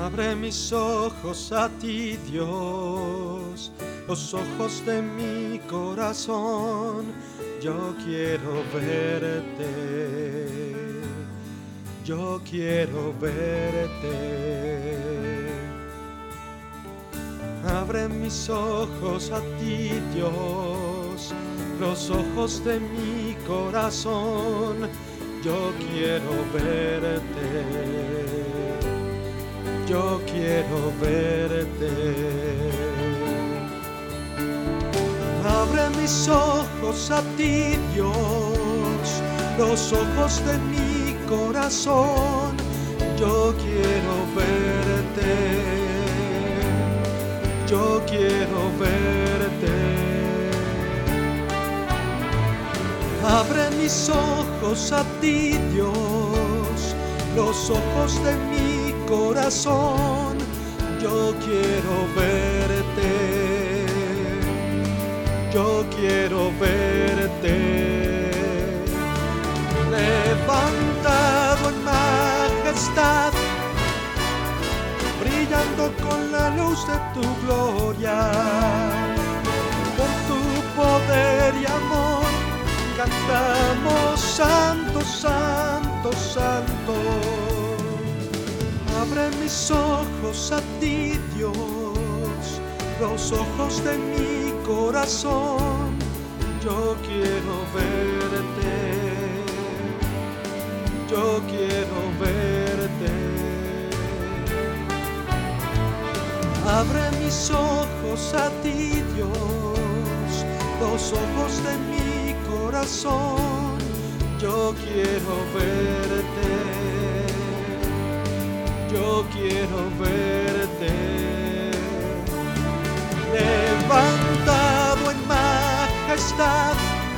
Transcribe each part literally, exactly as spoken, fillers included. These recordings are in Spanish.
Abre mis ojos a ti, Dios, los ojos de mi corazón. Yo quiero verte, yo quiero verte. Abre mis ojos a ti, Dios, los ojos de mi corazón. Yo quiero verte, yo quiero verte. Abre mis ojos a ti, Dios, los ojos de mi corazón. Yo quiero verte, yo quiero verte. Abre mis ojos a ti, Dios, los ojos de mi corazón. Yo quiero verte, yo quiero verte. Levantado en majestad, brillando con la luz de tu gloria, con tu poder y amor cantamos santo, santo, santo. Abre mis ojos a ti, Dios, los ojos de mi corazón. Yo quiero verte, yo quiero verte. Abre mis ojos a ti, Dios, los ojos de mi corazón. Yo quiero verte, yo quiero verte. Levantado en majestad,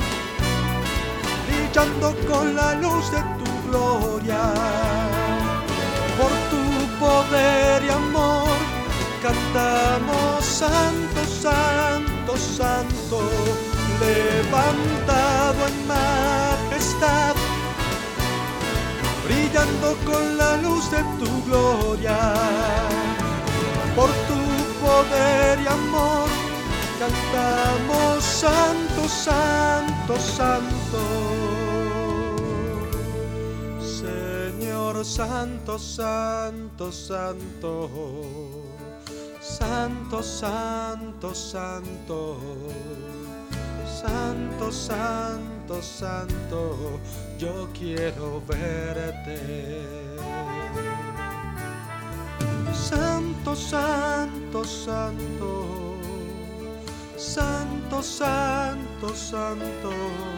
brillando con la luz de tu gloria, por tu poder y amor cantamos santo, santo, santo. Levantado en majestad, brillando con la luz de tu gloria, por tu poder y amor cantamos santo, santo, santo. Señor santo, santo, santo, santo, santo, santo, santo, santo, santo. Yo quiero verte. Santo, santo, santo, santo, santo, santo,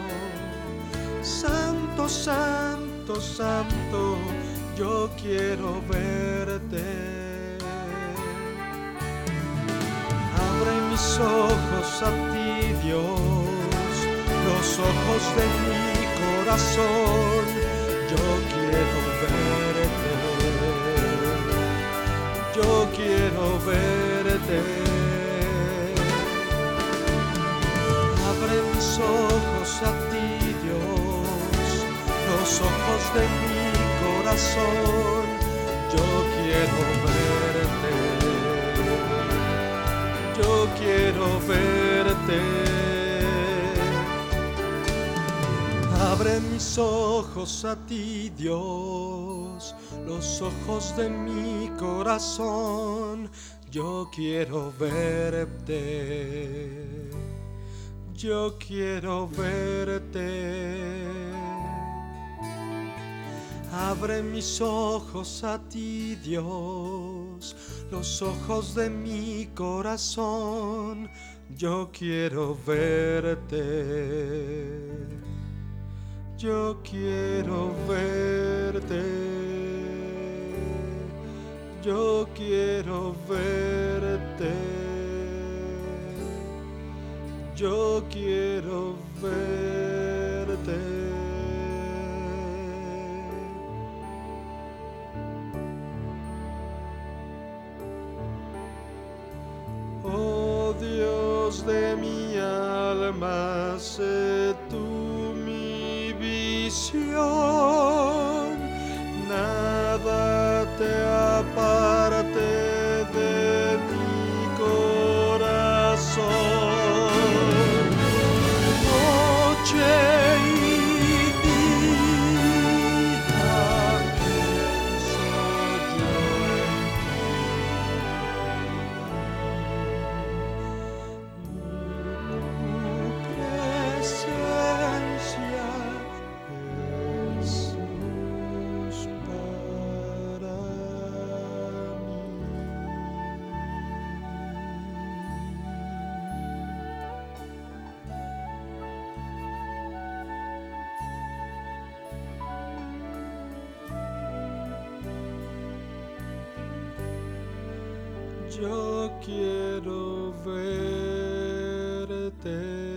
santo, santo, santo. Yo quiero verte. Abre mis ojos a ti, Dios, los ojos de mi corazón. Yo quiero verte, yo quiero verte. Abre mis ojos a ti, Dios, los ojos de mi corazón. Yo quiero verte, yo quiero verte. Abre mis ojos a ti, Dios, los ojos de mi corazón. Yo quiero verte, yo quiero verte. Abre mis ojos a ti, Dios, los ojos de mi corazón. Yo quiero verte, yo quiero verte, yo quiero verte, yo quiero verte. Oh Dios de mi alma, sé tú mi visión, nada te aparte Yo quiero verte.